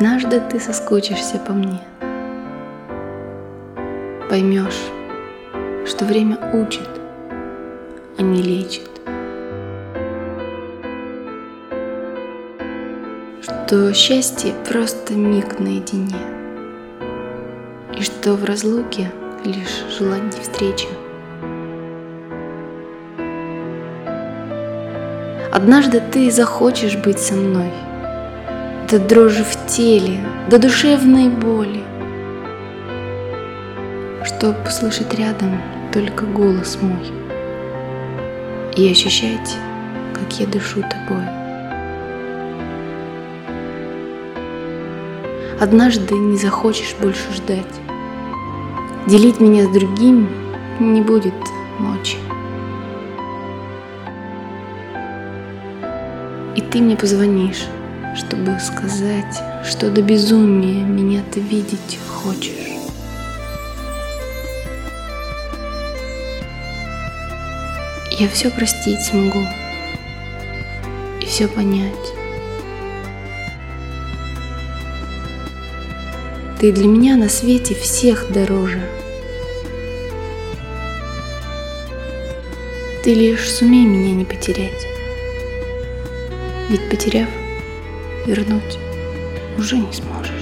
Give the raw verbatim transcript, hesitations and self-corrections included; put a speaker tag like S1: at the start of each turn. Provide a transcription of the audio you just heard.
S1: Однажды ты соскучишься по мне, поймешь, что время учит, а не лечит, что счастье просто миг наедине, и что в разлуке лишь желание встречи. Однажды ты захочешь быть со мной, до дрожи в теле, до душевной боли, чтоб услышать рядом только голос мой и ощущать, как я дышу тобой. Однажды не захочешь больше ждать, делить меня с другим не будет мочи. И ты мне позвонишь, чтобы сказать, что до безумия меня ты видеть хочешь. Я все простить смогу и все понять. Ты для меня на свете всех дороже. Ты лишь сумей меня не потерять, ведь потеряв, вернуть уже не сможешь.